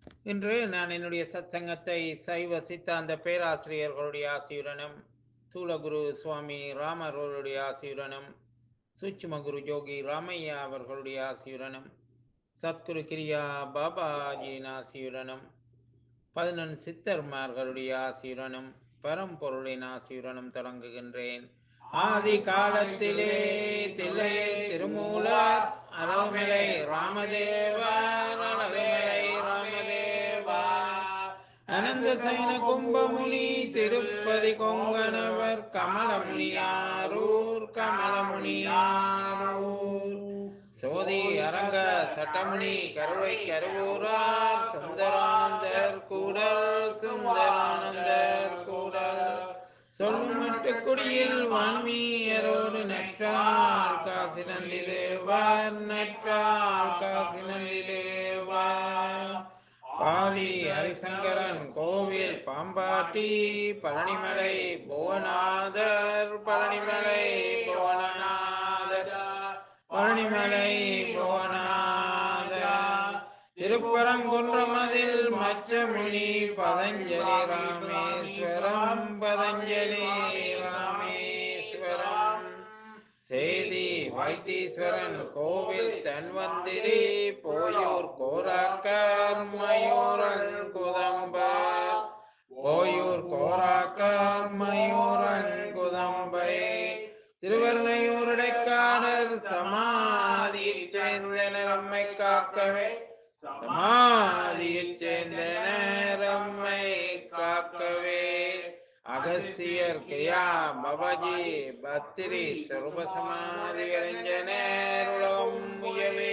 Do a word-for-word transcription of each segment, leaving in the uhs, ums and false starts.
இன்று நான் என்னுடைய சத்சங்கத்தை சைவ சித்தாந்த பேராசிரியர்களுடைய ஆசியுடனும், தூலகுரு சுவாமி ராமர் அவர்களுடைய ஆசியுடனும், சூட்சும குரு யோகி ராமையா அவர்களுடைய ஆசியுடனும், சத்குரு கிரியா பாபாஜியின் ஆசியுடனும், பதினெண் சித்தர்மார்களுடைய ஆசியுடனும், பரம்பொருளின் ஆசியுடனும் தொடங்குகின்றேன். ஆதி காலத்திலே தில்லையில் திருமூலர் அழகுமலை ராமதேவர் அழகுமலை ராமதேவா அனந்த சைன கும்பமுனி திருப்பதி கொங்கணவர் கமலமுனியாரூர் கமலமுனியாரூர் சோதி அரங்க சட்டமுனி கருவை கருவூரார் சுந்தரானந்தர் கூடல் சுந்தரானந்தர் கூடல் சொல்லும் குடியில் வான்மீயரோடு நற்றால் காசி நந்திதேவர் நற்றால் காசி நந்திதேவர் பாதி ஹரிசங்கரன் கோவில் பாம்பாட்டி பழனிமலை புவனாதர் பழனிமலை புவனாதர் பழனிமலை புவனாதர் திருப்பரங்குன்றமதில் மச்சமுனி பதஞ்சலி ராமேஸ்வரம் பதஞ்சலி ராமேஸ்வரம் சேதி வைத்தீஸ்வரன் கோவில் தன்வந்திரி போயூர் கோராக்கர் மயூரன் குதம்பர் போயூர் கோராக்கர் மயூரன் குதம்பை திருவருணையூருடைக்காடர் சமாதியைச் சேர்ந்த நம்மை காக்கவே சமாதியைச் சேர்ந்த நேரம்மை காக்கவே அகஸ்தியர் கிரியா பவஜி பத்திரி சர்வசமாதி அடைஞ்ச நேருளம் முயவே.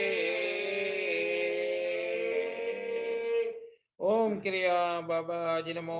ஓம் கிரியா பாபாஜி நமோ.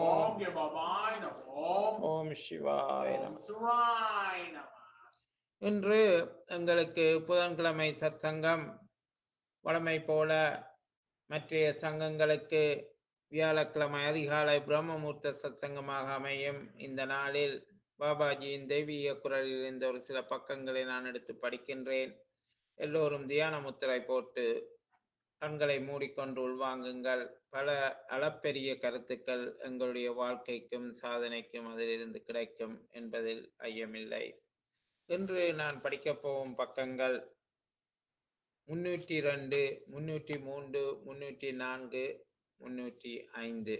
ஓம் சிவாய நமோ. இன்று எங்களுக்கு புதன்கிழமை சத்சங்கம் வழமை போல மற்றைய சங்கங்களுக்கு வியாழக்கிழமை அதிகாலை பிரம்மமூர்த்த சத்சங்கமாக அமையும். இந்த நாளில் பாபாஜியின் தெய்வீக குரலில் இருந்த ஒரு சில பக்கங்களை நான் எடுத்து படிக்கின்றேன். எல்லோரும் தியான முத்திரை போட்டு கண்களை மூடிக்கொண்டு உள்வாங்குங்கள். பல அளப்பெரிய கருத்துக்கள் எங்களுடைய வாழ்க்கைக்கும் சாதனைக்கும் அதிலிருந்து கிடைக்கும் என்பதில் ஐயமில்லை. இன்று நான் படிக்கப் போகும் பக்கங்கள் முன்னூற்றி இரண்டு, முன்னூற்றி மூன்று, முன்னூற்றி நான்கு, முன்னூற்றி ஐந்து.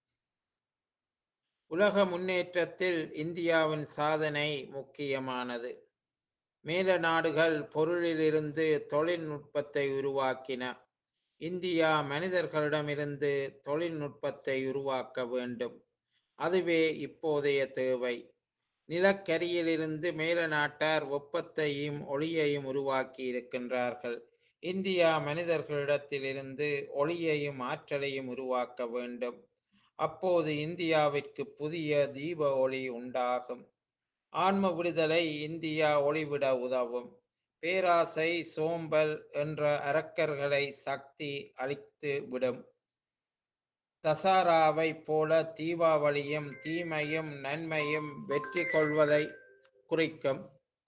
உலக முன்னேற்றத்தில் இந்தியாவின் சாதனை முக்கியமானது. மேல நாடுகள் பொருளிலிருந்து தொழில்நுட்பத்தை உருவாக்கின. இந்தியா மனிதர்களிடமிருந்து தொழில்நுட்பத்தை உருவாக்க வேண்டும். அதுவே இப்போதைய தேவை. நிலக்கரியிலிருந்து மேல நாட்டார் வெப்பத்தையும் ஒளியையும் உருவாக்கி இருக்கின்றார்கள். இந்தியா மனிதர்களிடத்திலிருந்து ஒளியையும் ஆற்றலையும் உருவாக்க வேண்டும். அப்போது இந்தியாவிற்கு புதிய தீப ஒளி உண்டாகும். ஆன்ம விடுதலை இந்தியா ஒளிவிட உதவும். பேராசை, சோம்பல் என்ற அரக்கர்களை சக்தி அளித்து விடும். தசாராவை போல தீபாவளியும் தீமையும் நன்மையும் வெற்றி கொள்வதை குறிக்கும்.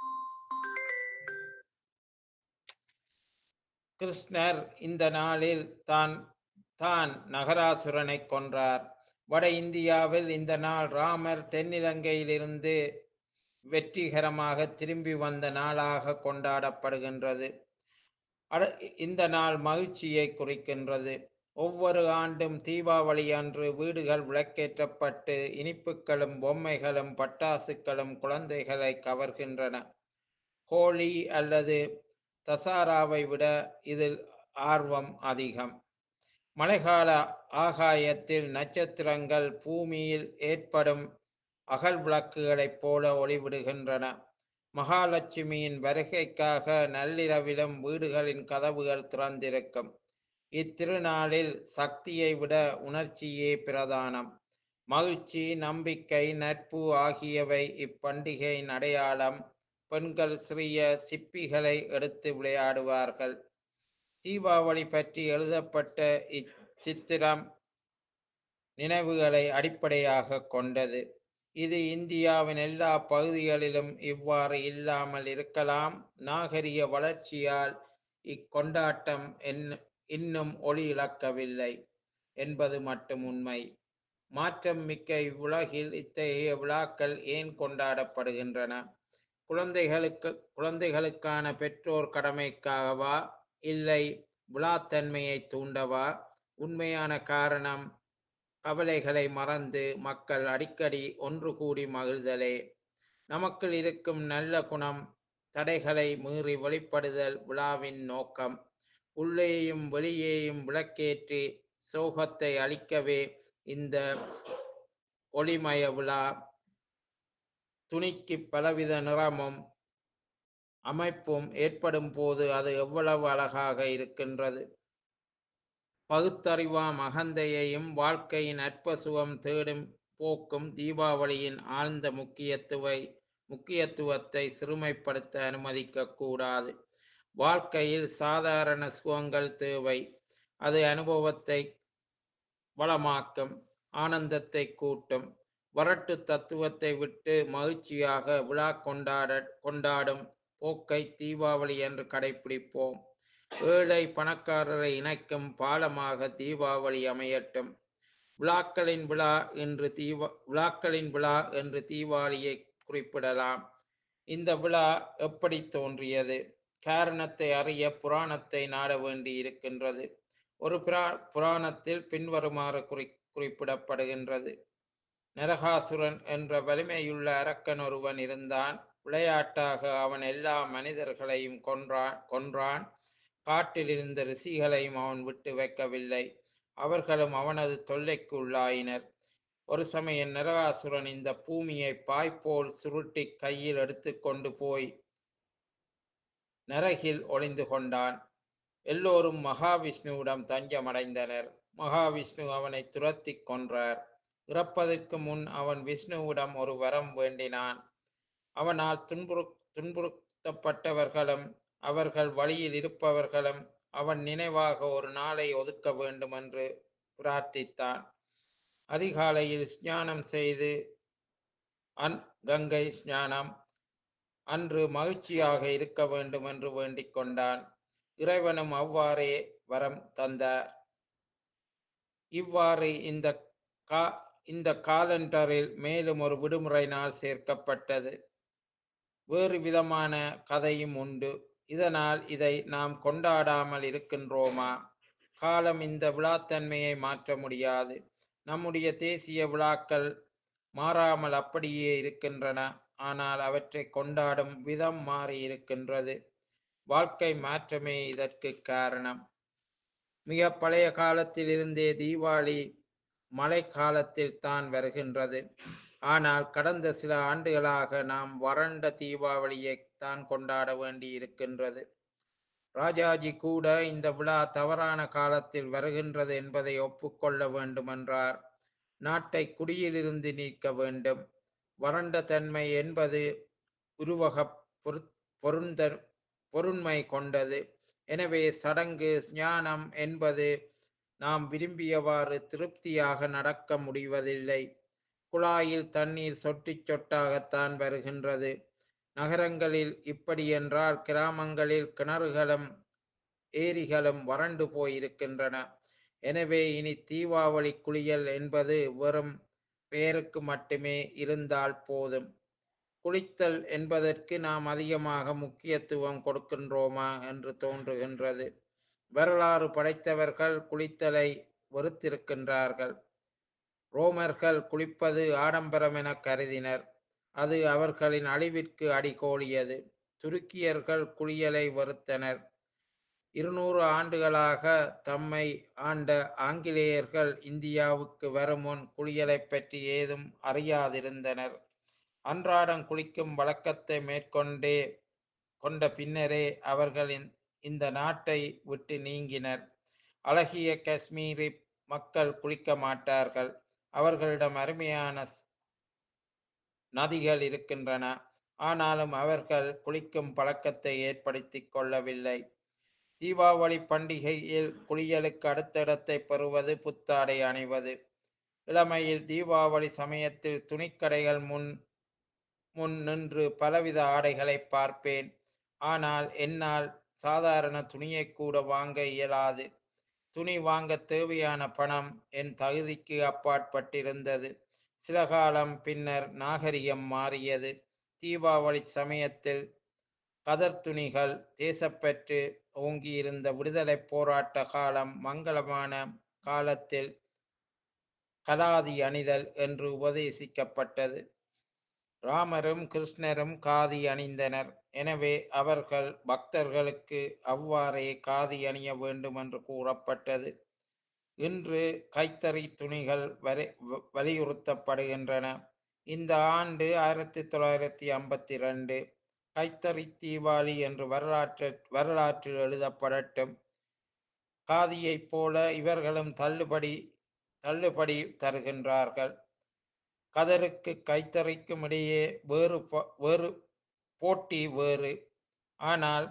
கிருஷ்ணர் இந்த நாளில் தான் தான் நகராசுரனை கொன்றார். வட இந்தியாவில் இந்த நாள் ராமர் தென்னிலங்கையிலிருந்து வெற்றிகரமாக திரும்பி வந்த நாளாக கொண்டாடப்படுகின்றது. இந்த நாள் மகிழ்ச்சியை குறிக்கின்றது. ஒவ்வொரு ஆண்டும் தீபாவளி அன்று வீடுகள் விளக்கேற்றப்பட்டு இனிப்புகளும் பொம்மைகளும் பட்டாசுகளும் குழந்தைகளை கவர்கின்றன. ஹோலி அல்லது தசாராவை விட இதில் ஆர்வம் அதிகம். மழைக்கால ஆகாயத்தில் நட்சத்திரங்கள் பூமியில் ஏற்படும் அகல் விளக்குகளைப் போல ஒளிவிடுகின்றன. மகாலட்சுமியின் வருகைக்காக நள்ளிரவிலும் வீடுகளின் கதவுகள் திறந்திருக்கும். இத்திருநாளில் சக்தியை விட உணர்ச்சியே பிரதானம். மகிழ்ச்சி, நம்பிக்கை, நட்பு ஆகியவை இப்பண்டிகையின் அடையாளம். பெண்கள் சிறிய சிப்பிகளை எடுத்து விளையாடுவார்கள். தீபாவளி பற்றி எழுதப்பட்ட இச்சித்திரம் நினைவுகளை அடிப்படையாக கொண்டது. இது இந்தியாவின் எல்லா பகுதிகளிலும் இவ்வாறு இல்லாமல் இருக்கலாம். நாகரிக வளர்ச்சியால் இக்கொண்டாட்டம் இன்னும் ஒளி இழக்கவில்லை. என்பது மட்டும் உண்மை. மாற்றம் மிக்க இவ்வுலகில் இத்தகைய விழாக்கள் ஏன் கொண்டாடப்படுகின்றன? குழந்தைகளுக்கு குழந்தைகளுக்கான பெற்றோர் கடமைக்காகவா, இல்லை விழாத்தன்மையை தூண்டவா? உண்மையான காரணம் கவலைகளை மறந்து மக்கள் அடிக்கடி ஒன்று கூடி மகிழ்தலே. நமக்குள் இருக்கும் நல்ல குணம் தடைகளை மீறி வெளிப்படுதல் விழாவின் நோக்கம். உள்ளேயும் வெளியேயும் விளக்கேற்றி சோகத்தை அளிக்கவே இந்த ஒளிமய விழா. துணிக்கு பலவித நிறமும் அமைப்பும் ஏற்படும் போது அது எவ்வளவு அழகாக இருக்கின்றது. பகுத்தறிவாம் அகந்தையையும் வாழ்க்கையின் அற்ப சுகம் தேடும் போக்கும் தீபாவளியின் ஆழ்ந்த முக்கியத்துவை முக்கியத்துவத்தை சிறுமைப்படுத்த அனுமதிக்க கூடாது. வாழ்க்கையில் சாதாரண சுகங்கள் தேவை. அது அனுபவத்தை வளமாக்கும், ஆனந்தத்தை கூட்டும். வரட்டு தத்துவத்தை விட்டு மகிழ்ச்சியாக விழா கொண்டாட கொண்டாடும் போக்கை தீபாவளி என்று கடைபிடிப்போம். ஏழை பணக்காரரை இணைக்கும் பாலமாக தீபாவளி அமையட்டும். விழாக்களின் விழா என்று தீபா விழாக்களின் விழா என்று தீபாவளியை குறிப்பிடலாம். இந்த விழா எப்படி தோன்றியது? காரணத்தை அறிய புராணத்தை நாட வேண்டி இருக்கின்றது. ஒரு புரா புராணத்தில் பின்வருமாறு குறி குறிப்பிடப்படுகின்றது. நரகாசுரன் என்ற வலிமையுள்ள அரக்கன் ஒருவன் இருந்தான். விளையாட்டாக அவன் எல்லா மனிதர்களையும் கொன்றான் கொன்றான் காட்டில் இருந்த ரிஷிகளையும் அவன் விட்டு வைக்கவில்லை. அவர்களும் அவனது தொல்லைக்கு உள்ளாயினர். ஒரு சமயம் நரகாசுரன் இந்த பூமியை பாய்போல் சுருட்டி கையில் எடுத்து கொண்டு போய் நரகில் ஒளிந்து கொண்டான். எல்லோரும் மகாவிஷ்ணுவிடம் தஞ்சமடைந்தனர். மகாவிஷ்ணு அவனை துரத்தி கொன்றார். இறப்பதற்கு முன் அவன் விஷ்ணுவிடம் ஒரு வரம் வேண்டினான். அவனால் துன்புறு துன்புறுத்தப்பட்டவர்களும் அவர்கள் வழியில் இருப்பவர்களும் அவன் நினைவாக ஒரு நாளை ஒதுக்க வேண்டும் என்று பிரார்த்தித்தான். அதிகாலையில் ஸ்நானம் செய்து அன் கங்கை ஸ்நானம் அன்று மகிழ்ச்சியாக இருக்க வேண்டும் என்று வேண்டிக் கொண்டான். இறைவனும் அவ்வாறே வரம் தந்தார். இவ்வாறு இந்த கா இந்த காலண்டரில் மேலும் ஒரு விடுமுறை நாள் சேர்க்கப்பட்டது. வேறு விதமான கதையும் உண்டு. இதனால் இதை நாம் கொண்டாடாமல் இருக்கின்றோமா? காலம் இந்த விழாத்தன்மையை மாற்ற முடியாது. நம்முடைய தேசிய விழாக்கள் மாறாமல் அப்படியே இருக்கின்றன. ஆனால் அவற்றை கொண்டாடும் விதம் மாறி இருக்கின்றது. வாழ்க்கை மாற்றமே இதற்கு காரணம். மிக பழைய காலத்திலிருந்தே தீபாவளி மழை காலத்தில் தான் வருகின்றது. ஆனால் கடந்த சில ஆண்டுகளாக நாம் வறண்ட தீபாவளியை தான் கொண்டாட வேண்டி இருக்கின்றது. ராஜாஜி கூட இந்த விழா தவறான காலத்தில் வருகின்றது என்பதை ஒப்புக்கொள்ள வேண்டும் என்றார். நாட்டை குடியிலிருந்து நீக்க வேண்டும். வறண்ட தன்மை என்பது உருவக பொருந்த பொருண்மை கொண்டது. எனவே சடங்கு ஞானம் என்பது நாம் விரும்பியவாறு திருப்தியாக நடக்க முடிவதில்லை. குழாயில் தண்ணீர் சொட்டி சொட்டாகத்தான் வருகின்றது. நகரங்களில் இப்படி என்றால் கிராமங்களில் கிணறுகளும் ஏரிகளும் வறண்டு போயிருக்கின்றன. எனவே இனி தீபாவளி குளியல் என்பது வெறும் பெயருக்கு மட்டுமே இருந்தால் போதும். குளித்தல் என்பதற்கு நாம் அதிகமாக முக்கியத்துவம் கொடுக்கின்றோமா என்று தோன்றுகின்றது. வரலாறு படைத்தவர்கள் குளித்தலை வெறுத்திருக்கின்றார்கள். ரோமர்கள் குளிப்பது ஆடம்பரம் என கருதினர். அது அவர்களின் அழிவிற்கு அடிகோலியது. துருக்கியர்கள் குளியலை வெறுத்தனர். இருநூறு ஆண்டுகளாக தம்மை ஆண்ட ஆங்கிலேயர்கள் இந்தியாவுக்கு வரும் முன் குளியலை பற்றி ஏதும் அறியாதிருந்தனர். அன்றாடம் குளிக்கும் வழக்கத்தை மேற்கொண்டே கொண்ட பின்னரே அவர்கள் இந்த நாட்டை விட்டு நீங்கினர். அழகிய காஷ்மீரி மக்கள் குளிக்க மாட்டார்கள். அவர்களிடம் அருமையான நதிகள் இருக்கின்றன. ஆனாலும் அவர்கள் குளிக்கும் பழக்கத்தை ஏற்படுத்தி கொள்ளவில்லை. தீபாவளி பண்டிகையில் குளியலுக்கு அடுத்த இடத்தை பெறுவது புத்தாடை அணிவது. இளமையில் தீபாவளி சமயத்தில் துணிக்கடைகள் முன் முன் நின்று பலவித ஆடைகளை பார்ப்பேன். ஆனால் என்னால் சாதாரண துணியை கூட வாங்க இயலாது. துணி வாங்க தேவையான பணம் என் தகுதிக்கு அப்பாற்பட்டிருந்தது. சில காலம் பின்னர் நாகரிகம் மாறியது. தீபாவளி சமயத்தில் கதர் துணிகள், தேசப்பற்று ஓங்கியிருந்த விடுதலை போராட்ட காலம், மங்களமான காலத்தில் கலாதி அணிதல் என்று உபதேசிக்கப்பட்டது. ராமரும் கிருஷ்ணரும் காதி அணிந்தனர். எனவே அவர்கள் பக்தர்களுக்கு அவ்வாறே காதி அணிய வேண்டும் என்று கூறப்பட்டது. இன்று கைத்தறி துணிகள் வரை வ- வலியுறுத்தப்படுகின்றன. இந்த ஆண்டு ஆயிரத்தி தொள்ளாயிரத்தி ஐம்பத்தி ரெண்டு கைத்தறி தீபாவளி என்று வரலாற்று வரலாற்றில் எழுதப்படட்டும். காதியைப் போல இவர்களும் தள்ளுபடி தள்ளுபடி தருகின்றார்கள். கதருக்கு கைத்தறிக்கும் இடையே வேறு ப- வேறு போட்டி வேறு. ஆனால்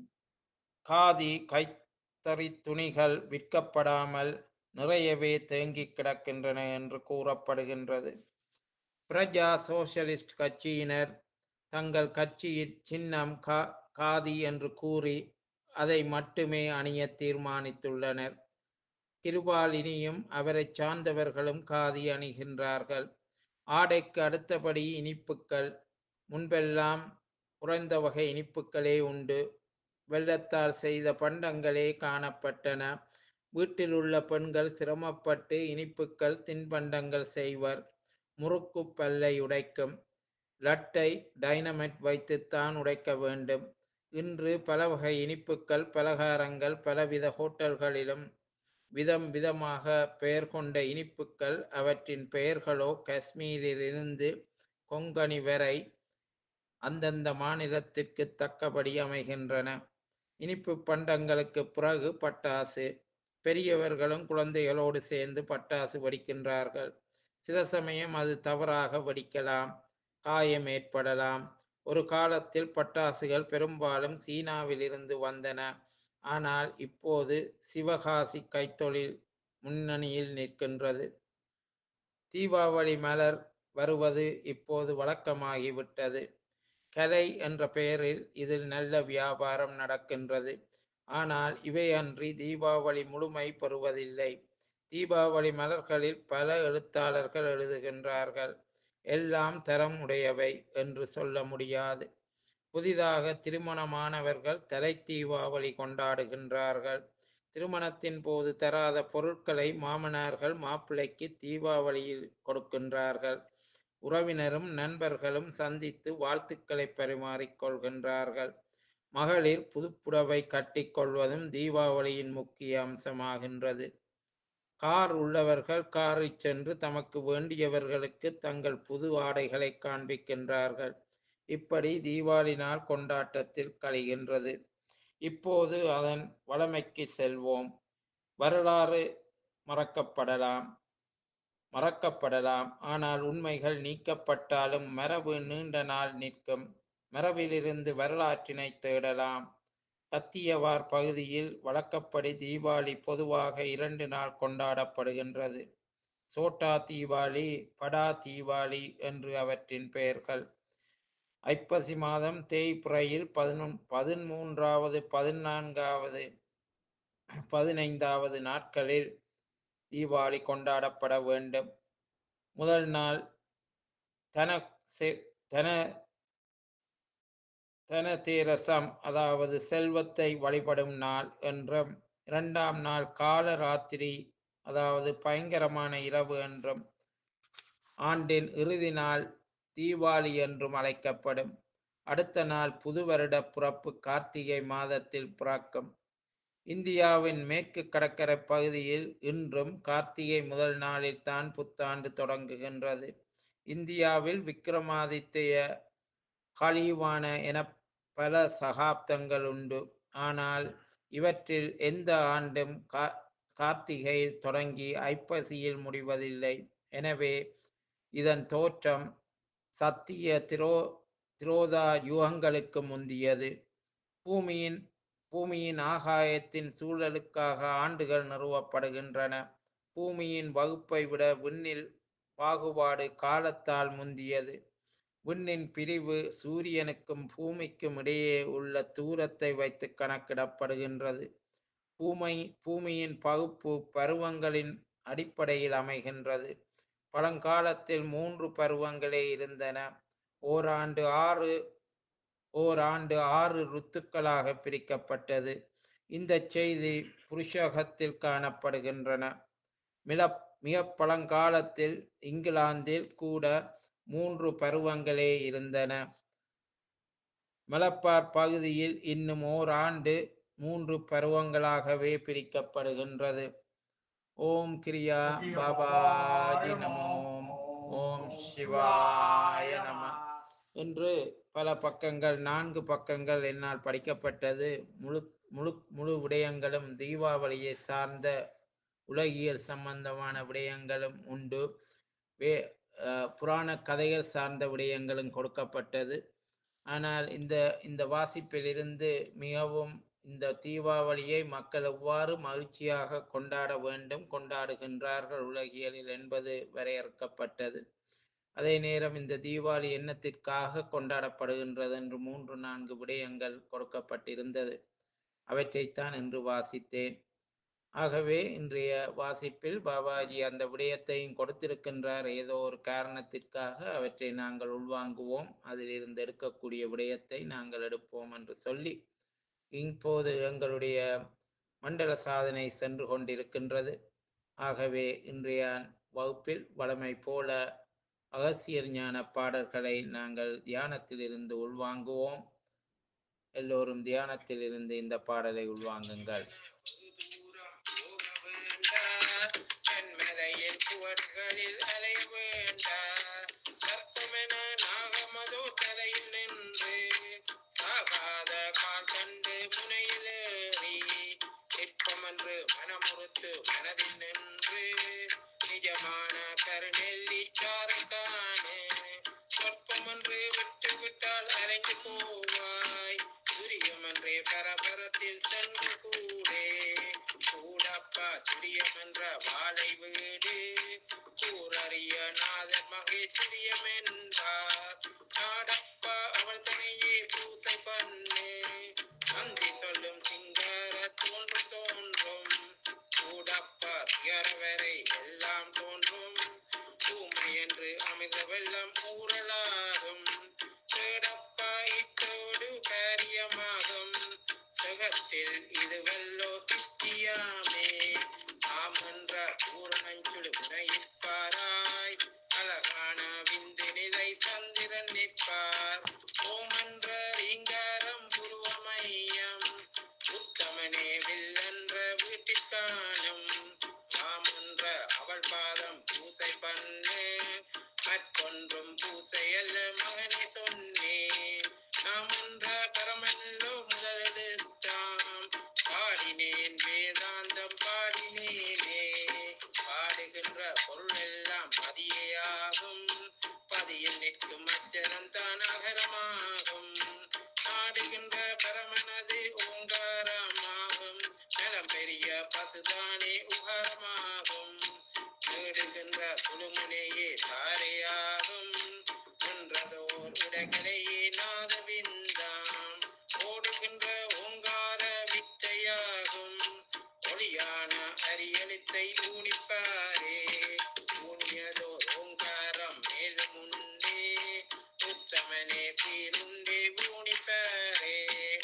காதி கைத்தறி துணிகள் விற்கப்படாமல் நிறையவே தேங்கி கிடக்கின்றன என்று கூறப்படுகின்றது. பிரஜா சோஷலிஸ்ட் கட்சியினர் தங்கள் கட்சியின் சின்னம் கா காதி என்று கூறி அதை மட்டுமே அணிய தீர்மானித்துள்ளனர். கிருபாலினியும் அவரை சார்ந்தவர்களும் காதி அணிகின்றார்கள். ஆடைக்கு அடுத்தபடி இனிப்புக்கள். முன்பெல்லாம் குறைந்த வகை இனிப்புக்களே உண்டு. வெள்ளத்தால் செய்த பண்டங்களே காணப்பட்டன. வீட்டில் உள்ள பெண்கள் சிரமப்பட்டு இனிப்புக்கள் தின்பண்டங்கள் செய்வர். முறுக்கு பல்லை உடைக்கும். லட்டை டைனமைட் வைத்துத்தான் உடைக்க வேண்டும். இன்று பல வகை இனிப்புக்கள், பலகாரங்கள் பலவித ஹோட்டல்களிலும் விதம் விதமாக பெயர் கொண்ட இனிப்புக்கள். அவற்றின் பெயர்களோ காஷ்மீரிலிருந்து கொங்கணி வரை அந்தந்த மாநிலத்திற்கு தக்கபடி அமைகின்றன. இனிப்பு பண்டங்களுக்கு பிறகு பட்டாசு. பெரியவர்களும் குழந்தைகளோடு சேர்ந்து பட்டாசு வெடிக்கின்றார்கள். சில சமயம் அது தவறாக வெடிக்கலாம், காயம் ஏற்படலாம். ஒரு காலத்தில் பட்டாசுகள் பெரும்பாலும் சீனாவிலிருந்து வந்தன. ஆனால் இப்போது சிவகாசி கைத்தொழில் முன்னணியில் நிற்கின்றது. தீபாவளி மலர் வருவது இப்போது வழக்கமாகிவிட்டது. கலை என்ற பெயரில் இதில் நல்ல வியாபாரம் நடக்கின்றது. ஆனால் இவையன்றி தீபாவளி முழுமை பெறுவதில்லை. தீபாவளி மலர்களில் பல எழுத்தாளர்கள் எழுதுகின்றார்கள். எல்லாம் தரம் உடையவை என்று சொல்ல முடியாது. புதிதாக திருமணமானவர்கள் தலை தீபாவளி கொண்டாடுகின்றார்கள். திருமணத்தின் போது தராத பொருட்களை மாமனார்கள் மாப்பிள்ளைக்கு தீபாவளியில் கொடுக்கின்றார்கள். உறவினரும் நண்பர்களும் சந்தித்து வாழ்த்துக்களை பரிமாறிக் கொள்கின்றார்கள். மகளிர் புதுப்புடவை கட்டிக்கொள்வதும் தீபாவளியின் முக்கிய அம்சமாகின்றது. கார் உள்ளவர்கள் காரில் சென்று தமக்கு வேண்டியவர்களுக்கு தங்கள் புது ஆடைகளை காண்பிக்கின்றார்கள். இப்படி தீபாவளி நாள் கொண்டாட்டத்தில் கழிகின்றது. இப்போது அதன் வளமைக்கு செல்வோம். வரலாறு மறக்கப்படலாம் மறக்கப்படலாம் ஆனால் உண்மைகள் நீக்கப்பட்டாலும் மரபு நீண்ட நாள் நிற்கும். மரபிலிருந்து வரலாற்றினை தேடலாம். கத்தியவார் பகுதியில் வழக்கப்படி தீபாவளி பொதுவாக இரண்டு நாள் கொண்டாடப்படுகின்றது. சோட்டா தீபாவளி, படா தீபாவளி என்று அவற்றின் பெயர்கள். ஐப்பசி மாதம் தேய்பிறையில் பதினொன் பதிமூன்றாவது பதினான்காவது பதினைந்தாவது நாட்களில் தீபாவளி கொண்டாடப்பட வேண்டும். முதல் நாள் தன செ- தன தனதேரசம், அதாவது செல்வத்தை வழிபடும் நாள் என்றும், இரண்டாம் நாள் கால ராத்திரி, அதாவது பயங்கரமான இரவு என்றும், ஆண்டின் இறுதி நாள் தீபாவளி என்றும் அழைக்கப்படும். அடுத்த நாள் புது வருட பிறப்பு கார்த்திகை மாதத்தில் பிறக்கும். இந்தியாவின் மேற்கு கடற்கரை பகுதியில் இன்றும் கார்த்திகை முதல் நாளில் தான் புத்தாண்டு தொடங்குகின்றது. இந்தியாவில் விக்ரமாதித்ய கலியுவான என பல சகாப்தங்கள் உண்டு. ஆனால் இவற்றில் எந்த ஆண்டும் கா கார்த்திகையில் தொடங்கி ஐப்பசியில் முடிவதில்லை. எனவே இதன் தோற்றம் சத்திய திரோ திரோதா யுகங்களுக்கு முந்தியது. பூமியின் பூமியின் ஆகாயத்தின் சூழலுக்காக ஆண்டுகள் நிறுவப்படுகின்றன. பூமியின் வகுப்பை விட விண்ணில் பாகுபாடு காலத்தால் முந்தியது. விண்ணின் பிரிவு சூரியனுக்கும் பூமிக்கும் இடையே உள்ள தூரத்தை வைத்து கணக்கிடப்படுகின்றது. பூமை பூமியின் பகுப்பு பருவங்களின் அடிப்படையில் அமைகின்றது. பழங்காலத்தில் மூன்று பருவங்களே இருந்தன. ஓராண்டு ஆறு ஓராண்டு ஆறு ருத்துக்களாக பிரிக்கப்பட்டது. இந்த செய்தி புருஷகத்தில் காணப்படுகின்றன. மிக மிக பழங்காலத்தில் இங்கிலாந்தில் கூட மூன்று பருவங்களே இருந்தன. மலப்பார் பகுதியில் இன்னும் ஓராண்டு மூன்று பருவங்களாகவே பிரிக்கப்படுகின்றது. ஓம் கிரியா பாபாஜி நமோ. ஓம் சிவாய நம என்று பல பக்கங்கள், நான்கு பக்கங்கள் என்னால் படிக்கப்பட்டது. முழு முழு முழு விடயங்களும் தீபாவளியை சார்ந்த உலகியல் சம்பந்தமான விடயங்களும் உண்டு. வே அஹ், புராண கதைகள் சார்ந்த விடயங்களும் கொடுக்கப்பட்டது. ஆனால் இந்த இந்த வாசிப்பிலிருந்து மிகவும் இந்த தீபாவளியை மக்கள் எவ்வாறு மகிழ்ச்சியாக கொண்டாட வேண்டும், கொண்டாடுகின்றார்கள் உலகியலில் என்பது வரையறுக்கப்பட்டது. அதே நேரம் இந்த தீபாவளி எண்ணத்திற்காக கொண்டாடப்படுகின்றது என்று மூன்று நான்கு விடயங்கள் கொடுக்கப்பட்டிருந்தது. அவற்றைத்தான் இன்று வாசித்தேன். ஆகவே இன்றைய வாசிப்பில் பாபாஜி அந்த விடயத்தையும் கொடுத்திருக்கின்றார். ஏதோ ஒரு காரணத்திற்காக அவற்றை நாங்கள் உள்வாங்குவோம், அதிலிருந்து எடுக்கக்கூடிய விடயத்தை நாங்கள் எடுப்போம் என்று சொல்லி இப்போது எங்களுடைய மண்டல சாதனை சென்று கொண்டிருக்கின்றது. ஆகவே இன்றைய வகுப்பில் வழமை போல அகசியர் ஞான பாடல்களை நாங்கள் தியானத்தில் இருந்து உள்வாங்குவோம். எல்லோரும் தியானத்தில் இருந்து இந்த பாடலை உள்வாங்குங்கள். குவடுகளில் அலை வேண்டா சத்தமென நாகமதோ தலையில் நின்று ஆகாத கால் கண்டு முனையிலேறி நிற்பமென்று மனமுறுத்து மனதில் நின்று நிஜமான கருநெல்லி சாரக்கானே சொற்பமென்று விட்டு விட்டால் அலைந்து போவாய் துரியமென்றே பரபரத்தில் சென்று கூடே கூடப்பா துரியமென்ற வாழை வீடு கூறறிய நாதர் மகேஸ்வரியம் என்றார் நாடப்பா அவள் தனியே பூசை பண்ணு நந்தி சொல்லும் சிங்கார தோன்று தோன்றும் கூடப்பா துயரவரை எல்லாம் தோன்றும் பூமை என்று அமிர்த வெள்ளம் ஊரலாகும் கேடப்பா இத்தோடு காரியமாகும் ஜகத்தில் இது வெல்லோ சித்தியாமே ஆம் என்ற பூரணஞ்சுடு முனையிப்பாராய் அழகான விந்து நிலை சந்திரன் நிற்பார் ஓம் என்ற இங்காரம் புருவமையம் உத்தமனே வில்லென்ற வீட்டிற்கானும் நாம் என்ற அவள் பாதம் பூசை பண்ணு மற்றொன்றும் பூசையல்ல மகனே சொன்னேன் நாம் என்ற பரமல்லோ முதலெடுத்தாம் பாடினேன் வேதாந்தம் பாடினேனே பாடுகின்ற பொருள் எல்லாம் பதியாகும் பதியில் நிற்கும் அச்சரம் தான் அகரமாகும் நாடுகின்ற பரமனது ஓங்காரமாகும் நலம் பெரிய பசுதானே உகாரமாகும் தேடுகின்ற குழுமுனையே தாரையாகும் நின்றதோர் உடகலையே நாதவிந்தாம் ஓடுகின்ற ஓங்கார வித்தையாகும் ஒளியான அரியலித்தை ஊனிப்பாரே ஊனியதோர் ஓங்காரம் மேலும் உண்டே உத்தமனே தீருண்டே ஊனிப்பாரே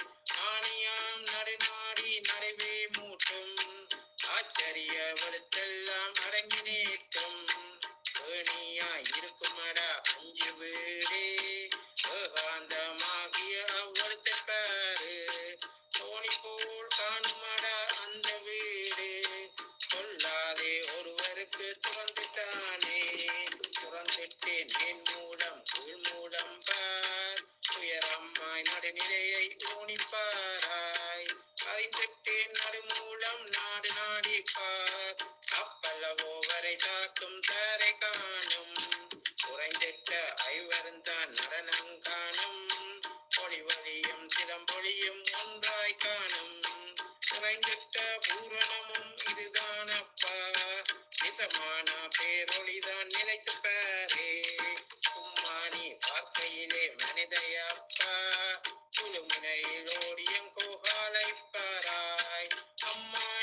ஆணியாம் நடுநாடி நடுவே மூட்டும் ஆச்சரிய வலுத்தெல்லாம் அடங்கி நேற்றும் ஏணியாய் இருக்குமடா அஞ்சு வீடே ஏகாந்தமாகிய அவ்வளத்தை பாரு தோணி போல் காணுமடா அந்த வீடு சொல்லாதே ஒருவருக்கு துறந்துட்டானே துறந்துட்டேன் என் மூலம் கீழ் மூலம் பார் உயரம்மாய் நடுநிலையை ஊனிப்பாராய் அறிந்துட்டேன் நடுமூலம் நாடு நாடிப்பார் அப்பல்லவோ வரை தாக்கும் தாரை காணும் குறைந்திட்ட ஐவருந்தான் நடனம் காணும் பொடி வழியும் சிலம்பொழியும் ஒன்றாய் காணும் குறைந்திட்ட பூரணமும் இதுதானப்பா நிதமான பேரொழிதான் நிலைத்து பாரே உம்மானி பார்க்கையிலே மனிதையப்பா குழுமுனையில் ஓடியம் கோகாலை பாராய் அம்மா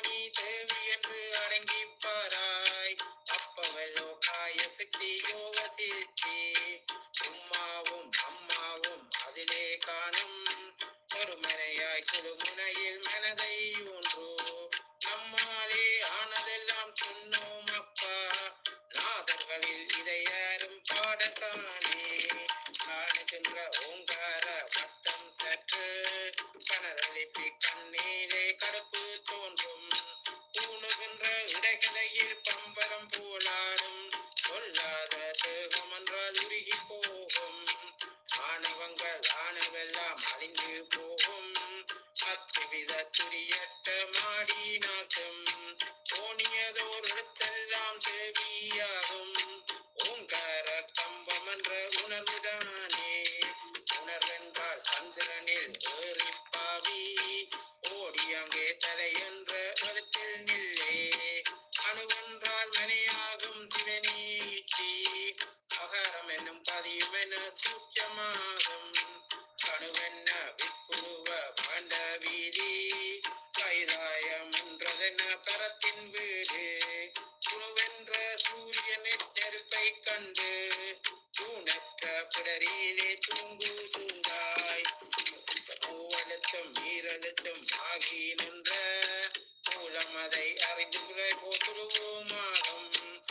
லோகாய சக்தி யோக சித்தி உம்மாவும் அம்மாவும் அதிலே காணும் ஒரு மனையாய் குழுமுனையில் மனதை ஒன்று நம்மாலே ஆனதெல்லாம் சொன்னோம் அப்பா நாதர்களில் இதை யாரும் பாடத்தானே காணுகின்ற ஓங்கார வட்டம் சற்று கனரளிப்பி கண்ணீரே கருப்பு தோன்றும் தூணுகின்ற இடைகளையில் பம்பரம் போலாடும் சொல்லாத தேகம் என்றால் உருகி போகும் ஆணவங்கள் ஆணவெல்லாம் அழிந்து போகும் அத்துவித துரியட்ட மாடி நாக்கும் தோணியதோர் இடத்தெல்லாம் தேவியாகும் ஓங்கார கம்பம் என்ற உணர்வுதானே உணர்வென்றால் சந்திரனில் ஏறிப்பாவி ஓடி அங்கே தலை என்ற எழுத்தில் நில்லே அணுவென்றால் மனையாகும் சிவனீச்சி அகரம் என்னும் பதியும் என சூட்சமாகும் கணுவென்ன விற்புருவ பாண்ட வீதி கைலாயம் என்றதென கரத்தின் வீடு குணுவென்ற சூரியனை நெருப்பை கண்டு தூணற்ற பிடரியிலே தூங்கு தூங்காய் மூவழுத்தும் ஈரழுத்தும் ஆகி நின்ற மூலம் அதை அறிந்து குறை போற்றுவோமாகும்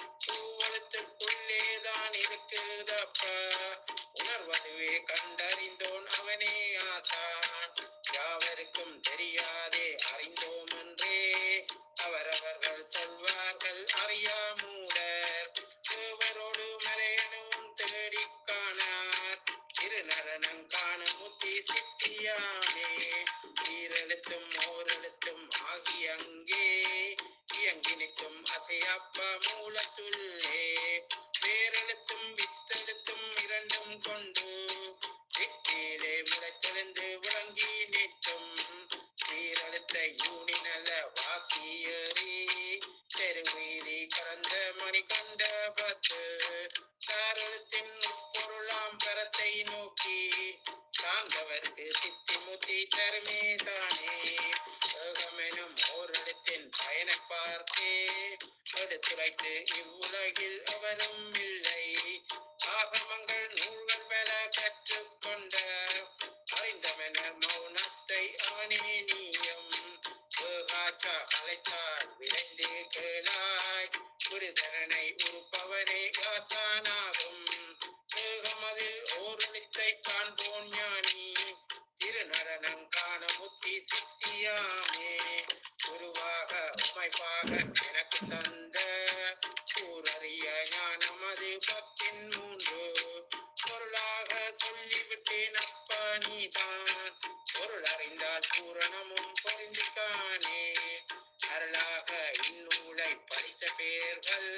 பூவழுத்துக்குள்ளேதான் இருக்குதப்பா உணர்வதுவே கண்டறிந்தோன் அவனே ஆசான் யாவருக்கும் தெரியாதே அறிந்தோம் என்றே அவரவர்கள் சொல்வார்கள் அறியா மூடர் தேவரோடு மலையனும் தேடி காணார் திருநரனம் காண முத்தி சித்தியாமே ஈரெழுத்தும் ஓரெழுத்தும் ஆகி அங்கே இயங்கி நிற்கும் அசையப்ப மூலத்துள்ளே வேரெழுத்தும் வித்தெழுத்தும் இரண்டும் கொண்டு திட்டிலே முளைத்தெழுந்து விளங்கி நிற்கும் சீரெழுத்த யூனிநல வாக்கியறி தெருவீதி கறந்த மணி கண்ட பத்து சாரெழுத்தின் உட்பொருளாம் பரத்தை நோக்கி சார்ந்தவர்க்கு சித்தி முத்தி தருமே தானே ஏகமெனும் ஓரிடத்தின் பயனை பார்த்தே எடுத்துரைத்து இவ்வுலகில் அவரும் இல்லை ஆகமங்கள் நூல்கள் பெற கற்றுக்கொண்ட அறிந்தவனர் மௌனத்தை அவனே நீயும் ஏகாச்சா அழைத்தால் விரைந்து கேளாய் குருதரனை உறுப்பவனே ஆசானாகும் ஏகமதில் ஓரொழித்தை காண்போன் ஞானி திருநரனம் காண முத்தி சித்தியாமே குருவாக உமைப்பாக எனக்கு தந்த கூறறிய ஞானம் அது பத்தின் மூன்று பொருளாக சொல்லிவிட்டேன் அப்பா நீதான் பொருள் அறிந்தால் பூரணமும் பொருந்திக்கானே அருளாக இந்நூலை படித்த பேர்கள்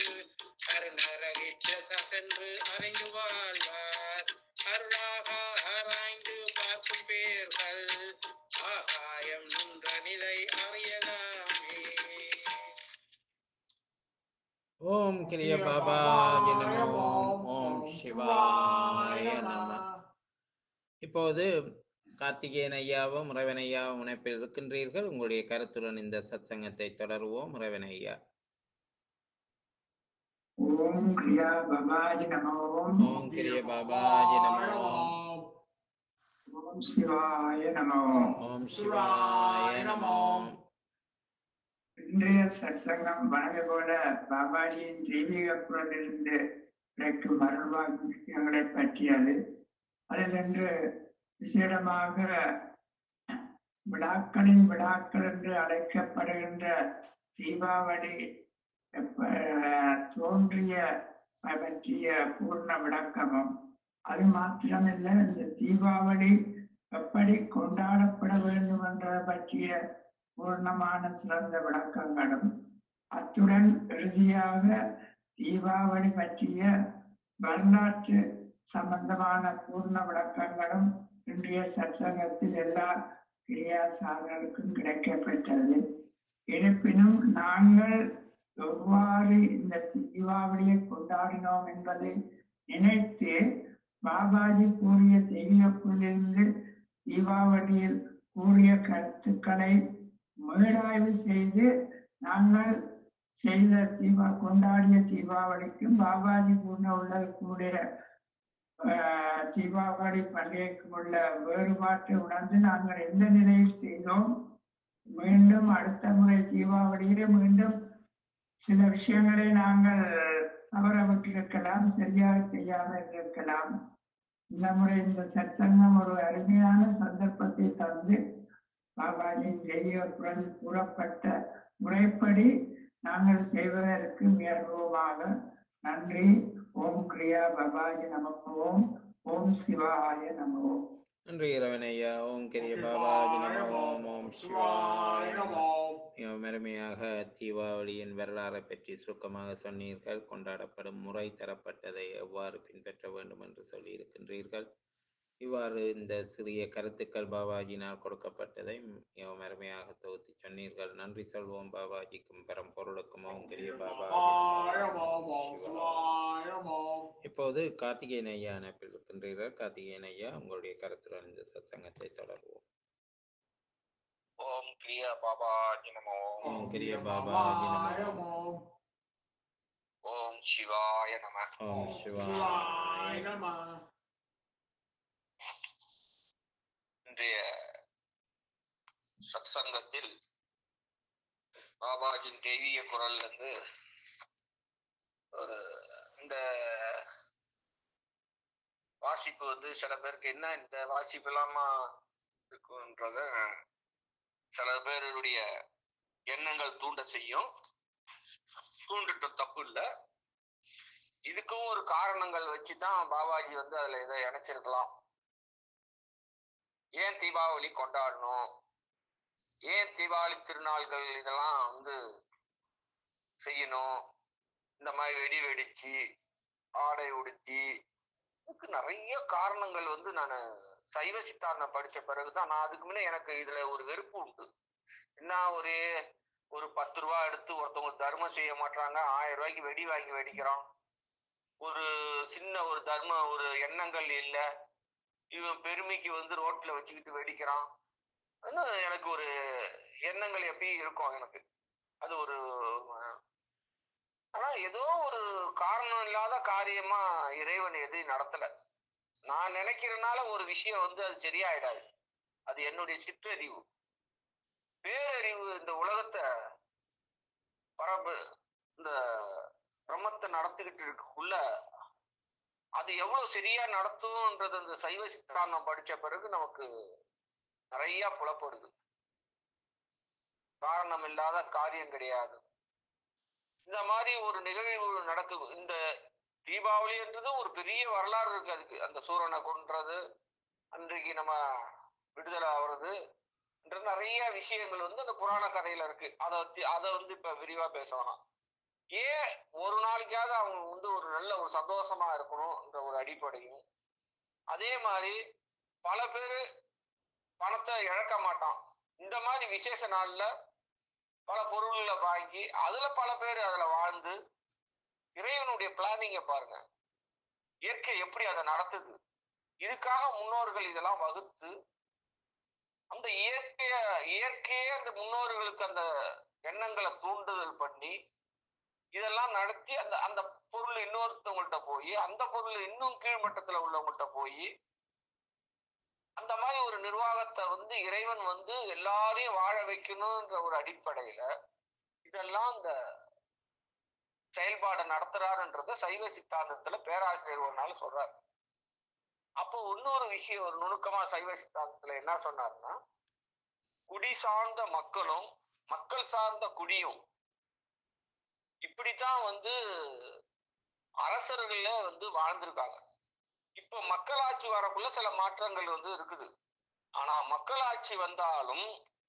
அருணரகிற்று அறிந்து வாழ்வார் அருளாக ஆராய்ந்து பார்க்கும் பேர்கள் ஆகாயம் நின்ற நிலை அறியலாமே. ஓம் கிரிய பாபாஜி நமோ. ஓம் சிவாய நம. இப்போது கார்த்திகேயன் ஐயாவும் இறைவன் ஐயாவும் இணைப்பில் இருக்கின்றீர்கள். உங்களுடைய கருத்துடன் இந்த சத்சங்கத்தை தொடருவோம். இறைவன் ஐயா. ஓம் கிரியா பாபாஜி நமோ. ஓம் கிரிய பாபாஜி நமோ. ஓம் சிவாய நமோ. ஓம் சிவாய நமோ. இன்றைய சத்சங்கம் வழங்க போல பாபாஜியின் தெய்வீக குரலிலிருந்து கிடைக்கும் அருள்வாக்கியங்களை பற்றியது. அதிலிருந்து விசேடமாக விழாக்களின் விழாக்கள் என்று அழைக்கப்படுகின்ற தீபாவளி தோன்றிய பற்றிய பூர்ண விளக்கமும், அது மாத்திரமில்லை இந்த தீபாவளி எப்படி கொண்டாடப்பட வேண்டும் என்ற பற்றிய பூர்ணமான சிறந்த விளக்கங்களும், அத்துடன் இறுதியாக தீபாவளி பற்றிய வரலாற்று சம்பந்தமான பூர்ண விளக்கங்களும் இன்றைய சத்சங்கத்தில் எல்லா கிரியாசாரர்களுக்கும் கிடைக்கப்பெற்றது. இருப்பினும் நாங்கள் எவ்வாறு இந்த தீபாவளியை கொண்டாடினோம் என்பதை நினைத்து பாபாஜி கூறிய தெய்வீகத்திலிருந்து தீபாவளியில் கூறிய கருத்துக்களை மீளாய்வு செய்து நாங்கள் செய்த தீபா கொண்டாடிய தீபாவளிக்கும் பாபாஜி பூர்ண உள்ளதற்குடைய தீபாவளி பண்டிகைக்கும் உள்ள வேறுபாட்டை உணர்ந்து நாங்கள் எந்த நிலையில் செய்தோம், மீண்டும் அடுத்த முறை தீபாவளியிலே மீண்டும் சில விஷயங்களை நாங்கள் தவற விட்டிருக்கலாம், சரியாக செய்யாமல் இருக்கலாம். இந்த முறை இந்த சத்சங்கம் ஒரு அருமையான சந்தர்ப்பத்தை தந்து பாபாஜியின் தெய்வ குரலில் கூறப்பட்ட முறைப்படி நாங்கள் செய்வதற்கு முயல்வோமாக. நன்றி. ஓம் கிரியா பாபாஜி நமக்கு ஓம். ஓம் சிவாய நமோ. நன்றி இரவனையா. ஓம் கிரிய பாபாஜி நமோ. ஓம் சிவாய நமோ. மிகவும் அருமையாக தீபாவளியின் வரலாறை பற்றி சுருக்கமாக சொன்னீர்கள். கொண்டாடப்படும் முறை தரப்பட்டதை எவ்வாறு பின்பற்ற வேண்டும் என்று சொல்லியிருக்கின்றீர்கள். இவ்வாறு இந்த சிறிய கருத்துக்கள் பாபாஜினால் கொடுக்கப்பட்டதை மிகவும் அருமையாக தொகுத்து சொன்னீர்கள். நன்றி சொல்வோம் பாபாஜிக்கும் பரம்பொருளுக்கும். ஓம் கிரிய பாபாஜி. இப்போது கார்த்திகேயன் ஐயா அனுப்பில் இருக்கின்றீர்கள். கார்த்திகேயன் ஐயா, உங்களுடைய கருத்துடன் இந்த சத்சங்கத்தை தொடர்வோம். ஓம் கிரியா பாபாஜி நமோ. ஓம் கிரிய பாபாஜி நமோ. ஓம் சிவாய நம. ஓம் சிவாய நம. இன்றைய சத்சங்கத்தில் பாபாஜின் தெய்வீக குரல் வந்து ஒரு இந்த வாசிப்பு வந்து சில பேருக்கு என்ன இந்த வாசிப்பு இல்லாம இருக்குன்றத சில பேருடைய எண்ணங்கள் தூண்ட செய்யும். தூண்டுட்ட தப்பு இல்லை. இதுக்கும் ஒரு காரணங்கள் வச்சுதான் பாபாஜி வந்து அதுல இதை இணைச்சிருக்கலாம். ஏன் தீபாவளி கொண்டாடணும், ஏன் தீபாவளி திருநாள்கள் இதெல்லாம் வந்து செய்யணும், இந்த மாதிரி வெடி வெடிச்சு ஆடை உடுத்தி, இதுக்கு நிறைய காரணங்கள் வந்து நான் சைவ சித்தாந்தம் படிச்ச பிறகுதான். நான் அதுக்கு முன்னே எனக்கு இதுல ஒரு வெறுப்பு உண்டு. என்ன ஒரு ஒரு பத்து ரூபா எடுத்து ஒருத்தவங்க தர்மம் செய்ய மாட்டாங்க, ஆயிரம் ரூபாய்க்கு வெடி வாங்கி வெடிக்கிறான். ஒரு சின்ன ஒரு தர்ம ஒரு எண்ணங்கள் இல்லை, இவன் பெருமைக்கு வந்து ரோட்ல வச்சுக்கிட்டு வெடிக்கிறான். எனக்கு ஒரு எண்ணங்கள் எப்பயும் இருக்கும் எனக்கு. அது ஒரு ஆனா ஏதோ ஒரு காரணம் இல்லாத காரியமா இறைவன் எதையும் நடத்தல. நான் நினைக்கிறதுனால ஒரு விஷயம் வந்து அது சரியாயிடாது. அது என்னுடைய சிற்றறிவு, பேரறிவு. இந்த உலகத்தை பரப்பு இந்த பிரம்மத்தை நடத்திக்கிட்டு இருக்குள்ள அது எவ்வளவு சரியா நடத்தும்ன்றது அந்த சைவ சித்தாந்தம் படிச்ச பிறகு நமக்கு நிறைய புலப்படுது. காரணம் இல்லாத காரியம் கிடையாது. இந்த மாதிரி ஒரு நிகழ்வு நடக்குது. இந்த தீபாவளி என்றது ஒரு பெரிய வரலாறு இருக்கு. அதுக்கு அந்த சூரனை கொன்றது, அன்றைக்கு நம்ம விடுதலை ஆகுறது, நிறைய விஷயங்கள் வந்து அந்த புராண கதையில இருக்கு. அதை அதை வந்து இப்ப விரிவா பேசணும். ஏன் ஒரு நாளைக்காவது அவங்க வந்து ஒரு நல்ல ஒரு சந்தோஷமா இருக்கணும்ன்ற ஒரு அடிப்படையும், அதே மாதிரி பல பேரு பணத்தை இழக்க மாட்டான். இந்த மாதிரி விசேஷ நாள்ல பல பொருள்களை வாங்கி அதுல பல பேர் அதுல வாழ்ந்து இறைவனுடைய பிளானிங்க பாருங்க, இயற்கை எப்படி அதை நடத்துது. இதுக்காக முன்னோர்கள் இதெல்லாம் வகுத்து அந்த இயற்கைய இயற்கையே அந்த முன்னோர்களுக்கு அந்த எண்ணங்களை தூண்டுதல் பண்ணி இதெல்லாம் நடத்தி அந்த அந்த பொருள் இன்னொருத்தவங்கள்ட்ட போய் அந்த பொருள் இன்னும் கீழ்மட்டத்துல உள்ளவங்கள்ட்ட போய் அந்த மாதிரி ஒரு நிர்வாகத்தை வந்து இறைவன் வந்து எல்லாரையும் வாழ வைக்கணும்ன்ற ஒரு அடிப்படையில இதெல்லாம் இந்த செயல்பாடு நடத்துறாருன்றத சைவ சித்தாந்தத்துல பேராசிரியர் ஒரு நாள் சொல்றாரு. அப்போ இன்னொரு விஷயம் ஒரு நுணுக்கமா சைவ சித்தாந்தத்துல என்ன சொன்னாருன்னா, குடி சார்ந்த மக்களும் மக்கள் சார்ந்த குடியும் இப்படித்தான் வந்து அரசர்கள வந்து வாழ்ந்திருக்காங்க. இப்ப மக்களாட்சி வரக்குள்ள சில மாற்றங்கள் வந்து இருக்குது. ஆனா மக்களாட்சி வந்தாலும்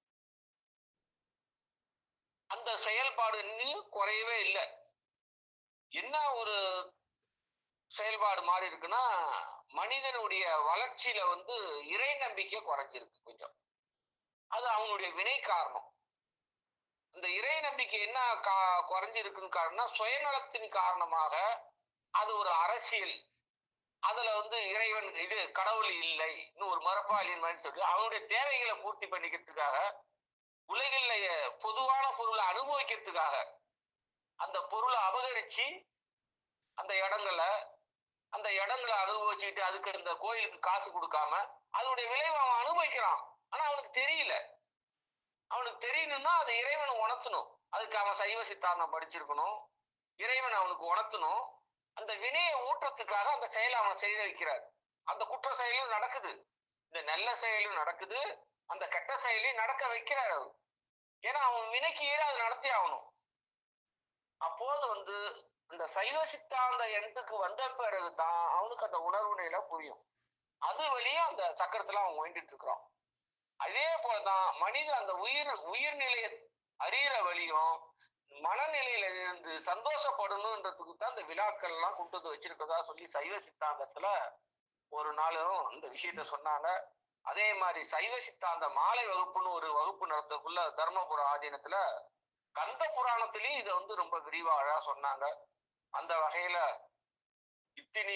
அந்த செயல்பாடு இன்னும் குறையவே இல்லை. என்ன ஒரு செயல்பாடு மாறி இருக்குன்னா, மனிதனுடைய வளர்ச்சியில வந்து இறை நம்பிக்கை குறைஞ்சிருக்கு கொஞ்சம். அது அவனுடைய வினை காரணம். இந்த இறை நம்பிக்கை என்ன கா குறைஞ்சிருக்குன்னு காரணம், சுயநலத்தின் காரணமாக அது ஒரு அரசியல். அதுல வந்து இறைவன் இது கடவுள் இல்லை, இன்னும் ஒரு மரபாளியின் மாதிரி சொல்லி அவனுடைய தேவைகளை பூர்த்தி பண்ணிக்கிறதுக்காக, உலகில் பொதுவான பொருளை அனுபவிக்கிறதுக்காக அந்த பொருளை அபகரிச்சு அந்த இடங்களை அந்த இடங்களை அனுபவிச்சுக்கிட்டு அதுக்கு அந்த கோயிலுக்கு காசு கொடுக்காம அதனுடைய விளைவை அவன் அனுபவிக்கிறான். ஆனா அவனுக்கு தெரியல. அவனுக்கு தெரியணும்னா அது இறைவனை உணர்த்தணும். அதுக்கு அவன் சைவ சித்தாந்தம் படிச்சிருக்கணும். இறைவன் அவனுக்கு உணர்த்தணும். அந்த வினையை ஊற்றத்துக்காக அந்த செயலை அவனை செய்ய வைக்கிறார். அந்த குற்ற செயலும் நடக்குது, இந்த நல்ல செயலும் நடக்குது, அந்த கெட்ட செயலையும் நடக்க வைக்கிறார் அவர். ஏன்னா அவன் வினைக்கு ஈடு அது நடத்தி ஆகணும். அப்போது வந்து இந்த சைவ சித்தாந்த எண்ணத்துக்கு வந்த பிறகுதான் அவனுக்கு அந்த உணர்வு நிலை புரியும். அது வழியா அந்த சக்கரத்துல அவன் ஓய்ந்துட்டு இருக்கிறான். அதே போலதான் மனித அந்த உயிர் உயிர்நிலையை அறிகிற வழியும் மனநிலையில இருந்து சந்தோஷப்படணும்ன்றதுக்கு தான் இந்த விழாக்கள் எல்லாம் கொண்டு வந்து வச்சிருக்கதா சொல்லி சைவ சித்தாந்தத்துல ஒரு நாளும் இந்த விஷயத்த சொன்னாங்க. அதே மாதிரி சைவ சித்தாந்த மாலை வகுப்புன்னு ஒரு வகுப்பு நடத்தக்குள்ள தர்மபுர ஆதீனத்துல கந்த புராணத்திலயும் இதை வந்து ரொம்ப விரிவாக சொன்னாங்க. அந்த வகையில இத்தனி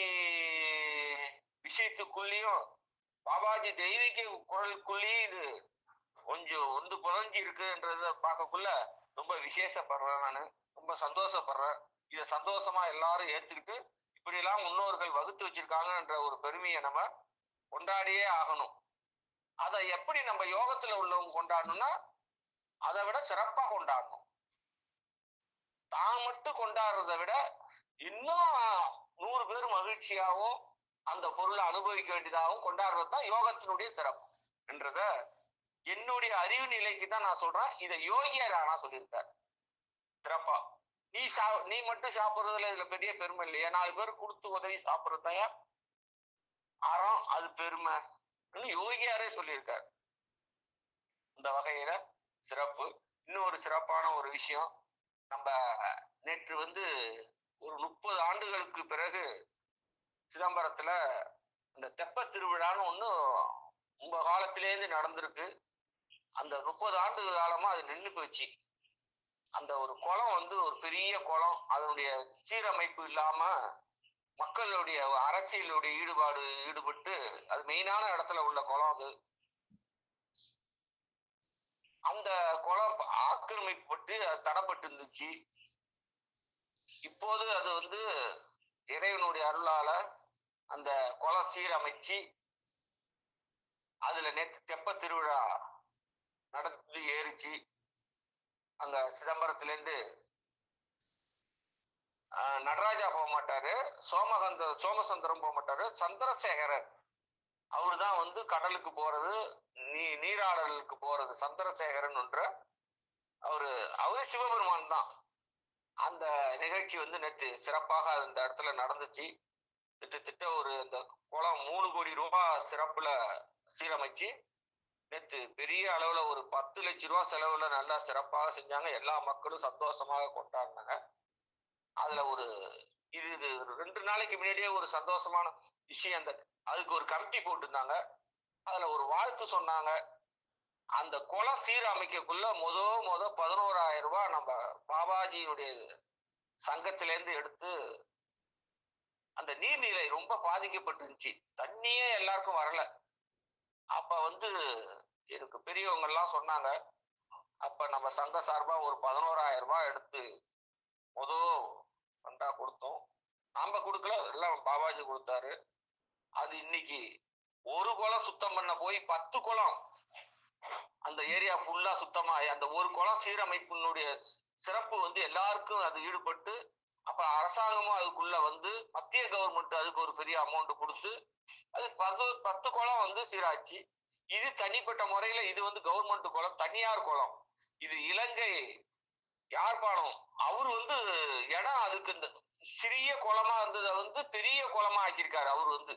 விஷயத்துக்குள்ளேயும் பாபாஜி தெய்வீக குரலுக்குள்ளேயும் இது கொஞ்சம் ஒன்று புதஞ்சி இருக்குன்றத பார்க்கக்குள்ள ரொம்ப விசேஷப்படுறேன். நான் ரொம்ப சந்தோஷப்படுறேன். இதை சந்தோஷமா எல்லாரும் ஏத்துக்கிட்டு இப்படி எல்லாம் முன்னோர்கள் வகுத்து வச்சிருக்காங்கன்ற ஒரு பெருமையை நம்ம கொண்டாடியே ஆகணும். அதை எப்படி நம்ம யோகத்துல உள்ளவங்க கொண்டாடணும்னா அதை விட சிறப்பா கொண்டாடணும். தான் மட்டும் கொண்டாடுறதை விட இன்னும் நூறு பேர் மகிழ்ச்சியாகவும் அந்த பொருளை அனுபவிக்க வேண்டியதாகவும் கொண்டாடுறது தான் யோகத்தினுடைய சிறப்பு என்றத என்னுடைய அறிவு நிலைக்கு தான் நான் சொல்றேன். இதை யோகியார் ஆனா சொல்லியிருக்காரு சிறப்பா. நீ சா நீ மட்டும் சாப்பிடுறதுல இதுல பெரிய பெருமை இல்லையா, நாலு பேர் கொடுத்து உதவி சாப்பிடுறதையா அறம், அது பெருமை யோகியாரே சொல்லியிருக்காரு. இந்த வகையில சிறப்பு. இன்னொரு சிறப்பான ஒரு விஷயம், நம்ம நேற்று வந்து ஒரு முப்பது ஆண்டுகளுக்கு பிறகு சிதம்பரத்துல இந்த தெப்ப திருவிழான்னு ஒண்ணு உங்க காலத்திலேருந்து நடந்திருக்கு. அந்த முப்பது ஆண்டு காலமா அது நின்று போச்சு. அந்த ஒரு குளம் வந்து ஒரு பெரிய குளம், அதனுடைய சீரமைப்பு இல்லாம மக்களுடைய அரசியலுடைய ஈடுபாடு ஈடுபட்டு அது மெயினான இடத்துல உள்ள குளம். அது அந்த குளம் ஆக்கிரமிப்பட்டு அது தடப்பட்டு இருந்துச்சு. இப்போது அது வந்து இறைவனுடைய அருளால அந்த குளம் சீரமைச்சு அதுல நேற்று தெப்ப திருவிழா நடந்து ஏறிச்சு. அங்க சிதம்பரத்துல இருந்து ஆஹ் நடராஜா போக மாட்டாரு, சோமகந்த சோமசுந்தரம் போக மாட்டாரு, சந்திரசேகரர் அவரு தான் வந்து கடலுக்கு போறது, நீ நீராடலுக்கு போறது. சந்திரசேகரன் என்ற அவரு அவரு சிவபெருமான் தான். அந்த நிகழ்ச்சி வந்து நேற்று சிறப்பாக அந்த இடத்துல நடந்துச்சு. திட்டத்திட்ட ஒரு இந்த குளம் மூணு கோடி ரூபாய் சிறப்புல சீரமைச்சு நேற்று பெரிய அளவுல ஒரு பத்து லட்சம் ரூபாய் செலவுல நல்லா சிறப்பாக செஞ்சாங்க. எல்லா மக்களும் சந்தோஷமாக கொண்டாடினாங்க. அதுல ஒரு இது இது ரெண்டு நாளைக்கு முன்னாடியே ஒரு சந்தோஷமான விஷயம், அந்த அதுக்கு ஒரு கமிட்டி போட்டிருந்தாங்க. அதுல ஒரு வாழ்த்து சொன்னாங்க. அந்த குளம் சீரமைக்கக்குள்ள முத முத பதினோராயிரம் ரூபாய் நம்ம பாபாஜியினுடைய சங்கத்திலேருந்து எடுத்து, அந்த நீர்நிலை ரொம்ப பாதிக்கப்பட்டுருந்துச்சு, தண்ணியே எல்லாருக்கும் வரல. அப்ப வந்து எனக்கு பெரியவங்க எல்லாம் சொன்னாங்க, அப்ப நம்ம சங்க சார்பா ஒரு பதினோராயிரம் ரூபாய் எடுத்து முத ஃபண்டா கொடுத்தோம். நாம கொடுக்கல, எல்லாம் பாபாஜி கொடுத்தாரு. அது இன்னைக்கு ஒரு குளம் சுத்தம் பண்ண போய் பத்து குளம் அந்த ஏரியா ஃபுல்லா சுத்தமாயி அந்த ஒரு குளம் சீரமைப்பினுடைய சிறப்பு வந்து எல்லாருக்கும் அது ஈடுபட்டு, அப்ப அரசாங்கமும் அதுக்குள்ள வந்து மத்திய கவர்மெண்ட் அதுக்கு ஒரு பெரிய அமௌண்ட் கொடுத்து அது பத்து பத்து குளம் வந்து சீராச்சு. இது தனிப்பட்ட முறையில இது வந்து கவர்மெண்ட் குளம், தனியார் குளம். இது இலங்கை யாழ்ப்பாணம் அவரு வந்து இடம் அதுக்கு இந்த சிறிய குளமா இருந்ததை வந்து பெரிய குளமா ஆக்கியிருக்காரு. அவரு வந்து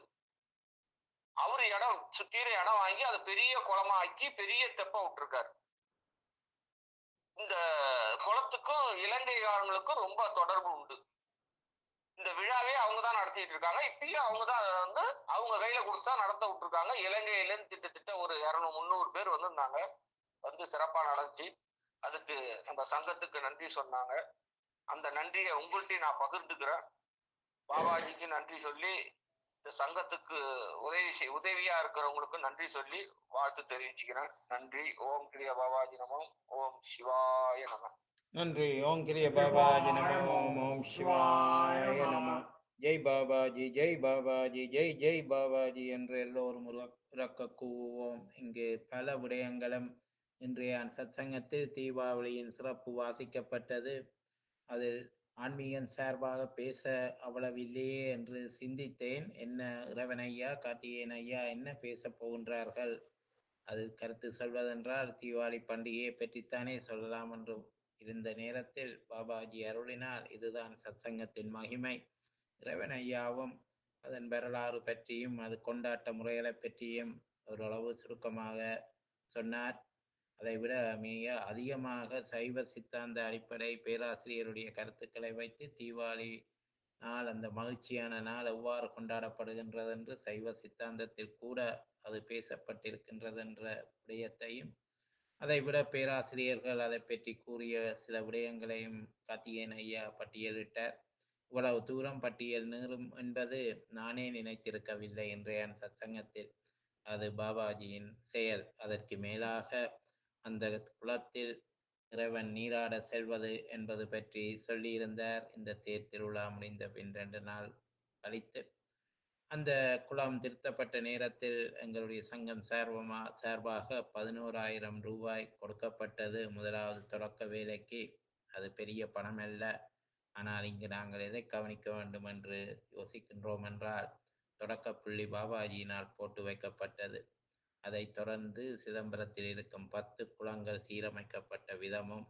அவரு இடம் சுத்தீர இடம் வாங்கி அதை பெரிய குளமா ஆக்கி பெரிய தெப்பம் விட்டுருக்காரு. இந்த குளத்துக்கும் இலங்கைக்காரங்களுக்கும் ரொம்ப தொடர்பு உண்டு. இந்த விழாவே அவங்கதான் நடத்திட்டு இருக்காங்க. இப்பயும் அவங்கதான் அதை வந்து அவங்க கையில கொடுத்தா நடத்த விட்டுருக்காங்க. இலங்கையில இருந்து திட்டத்திட்ட ஒரு இருநூறு முந்நூறு பேர் வந்திருந்தாங்க, வந்து சிறப்பா நடந்துச்சு. அதுக்கு நம்ம சங்கத்துக்கு நன்றி சொன்னாங்க. அந்த நன்றியை உங்கள்கிட்ட நான் பகிர்ந்துக்கிறேன். பாபாஜிக்கு நன்றி சொல்லி, இந்த சங்கத்துக்கு உதவி செய் உதவியா இருக்கிறவங்களுக்கு நன்றி சொல்லி வாழ்த்து தெரிவிச்சுக்கிறேன். நன்றி. ஓம் கிரியா பாபாஜி நமம். ஓம் சிவாய நம. நன்றி. ஓம் கிரிய பாபாஜி நமோ. ஓம் ஓம் சிவாய நம. ஜெய் பாபாஜி, ஜெய் பாபாஜி, ஜெய் ஜெய் பாபாஜி என்று எல்லோரும் உர- உரக்க கூவுவோம். இங்கு பல விடயங்களும் இன்றைய சத்சங்கத்தில் தீபாவளியின் சிறப்பு வாசிக்கப்பட்டது. அதில் ஆன்மீகம் சார்பாக பேச அவ்வளவில்லையே என்று சிந்தித்தேன். என்ன இறைவன் ஐயா, கார்த்திகேயன் ஐயா என்ன பேசப் போகின்றார்கள்? அது கருத்து சொல்வதென்றால் தீபாவளி பண்டிகையை பற்றித்தானே சொல்லலாம் என்று இருந்த நேரத்தில் பாபாஜி அருளினால் இதுதான் சத்சங்கத்தின் மகிமை. இறைவன் ஐயாவும் அதன் வரலாறு பற்றியும் அது கொண்டாட்ட முறைகளை பற்றியும் ஓரளவு சுருக்கமாக சொன்னார். அதைவிட மிக அதிகமாக சைவ சித்தாந்த அடிப்படை பேராசிரியருடைய கருத்துக்களை வைத்து தீபாவளி நாள், அந்த மகிழ்ச்சியான நாள் எவ்வாறு கொண்டாடப்படுகின்றது என்று சைவ சித்தாந்தத்தில் கூட அது பேசப்பட்டிருக்கின்றது என்ற விடயத்தையும், அதைவிட பேராசிரியர்கள் அதை பற்றி கூறிய சில விடயங்களையும் கார்த்திகேயன் ஐயா பட்டியலிட்டார். இவ்வளவு தூரம் பட்டியல் நீளும் என்பது நானே நினைத்திருக்கவில்லை இன்றைய சத்சங்கத்தில். அது பாபாஜியின் செயல். அதற்கு மேலாக அந்த குளத்தில் இறைவன் நீராட செல்வது என்பது பற்றி சொல்லியிருந்தார். இந்த தேர் திருவிழா முடிந்த பின் ரெண்டு நாள் கழித்து அந்த குளம் திருத்தப்பட்ட நேரத்தில் எங்களுடைய சங்கம் சார்பமா சார்பாக பதினோராயிரம் ரூபாய் கொடுக்கப்பட்டது முதலாவது தொடக்க வேலைக்கு. அது பெரிய பணம் அல்ல. ஆனால் இங்கு நாங்கள் எதை கவனிக்க வேண்டும் என்று யோசிக்கின்றோம் என்றால், தொடக்க புள்ளி பாபாஜியினால் போட்டு வைக்கப்பட்டது. அதைத் தொடர்ந்து சிதம்பரத்தில் இருக்கும் பத்து குளங்கள் சீரமைக்கப்பட்ட விதமும்,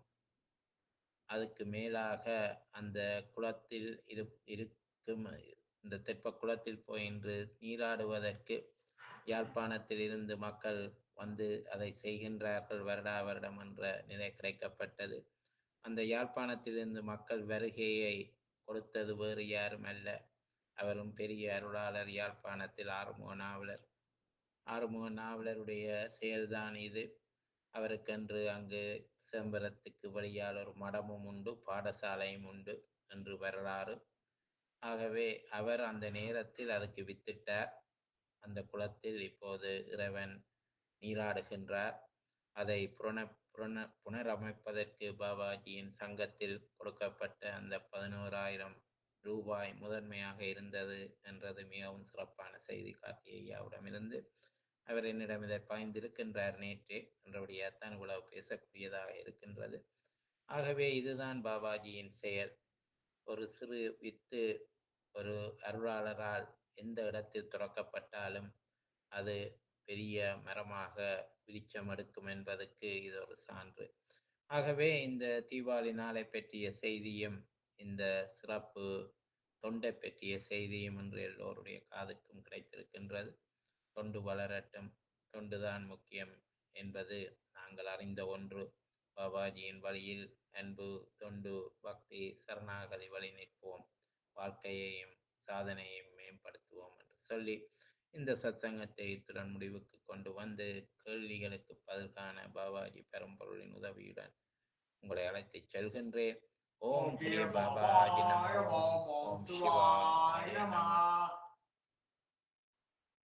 அதுக்கு மேலாக அந்த குளத்தில் இரு இருக்கும் இந்த தெப்ப குளத்தில் போய் இன்று நீராடுவதற்கு யாழ்ப்பாணத்தில் இருந்து மக்கள் வந்து அதை செய்கின்றார்கள் வருடா வருடம் என்ற நிலை கிடைக்கப்பட்டது. அந்த யாழ்ப்பாணத்திலிருந்து மக்கள் வருகையை கொடுத்தது வேறு யாரும் அல்ல, அவரும் பெரிய அருளாளர் யாழ்ப்பாணத்தில் ஆறுமுக நாவலர். ஆறுமுக நாவலருடைய செயல்தான் இது. அவருக்கென்று அங்கு சிதம்பரத்துக்கு வழியால் ஒரு மடமும் உண்டு, பாடசாலையும் உண்டு என்று வரலாறு. ஆகவே அவர் அந்த நேரத்தில் அதுக்கு வித்திட்டார். அந்த குளத்தில் இப்போது இறைவன் நீராடுகின்றார். அதை புன புன புனரமைப்பதற்கு பாபாஜியின் சங்கத்தில் கொடுக்கப்பட்ட அந்த பதினோராயிரம் ரூபாய் முதன்மையாக இருந்தது என்றது மிகவும் சிறப்பான செய்தி கார்த்திகேயாவிடமிருந்து. அவர் என்னிடம் இதை பாய்ந்திருக்கின்றார் நேற்றே என்றபடியாத்தான் இவ்வளவு பேசக்கூடியதாக இருக்கின்றது. ஆகவே இதுதான் பாபாஜியின் செயல். ஒரு சிறு வித்து ஒரு அருளாளரால் எந்த இடத்தில் துறக்கப்பட்டாலும் அது பெரிய மரமாக விருட்சம் எடுக்கும் என்பதற்கு இது ஒரு சான்று. ஆகவே இந்த தீபாவளி நாளை பற்றிய செய்தியும் இந்த சிறப்பு தொண்டை பற்றிய செய்தியும் இன்று எல்லோருடைய காதுக்கும் கிடைத்திருக்கின்றது. தொண்டு வளரட்டும், தொண்டுதான் முக்கியம் என்பது நாங்கள் அறிந்த ஒன்று. பாபாஜியின் வழியில் அன்பு, தொண்டு, பக்தி, சரணாகதி வழி நிற்போம், வாழ்க்கையையும் சாதனையையும் மேம்படுத்துவோம் என்று சொல்லி இந்த சத்சங்கத்தை இத்துடன் முடிவுக்கு கொண்டு வந்து கேள்விகளுக்கு பதில் காண பாபாஜி பெரும்பொருளின் உதவியுடன் உங்களை அழைத்து செல்கின்றேன். ஓம் கிரிய பாபாஜி நமோ. ஓம் சிவாய நம.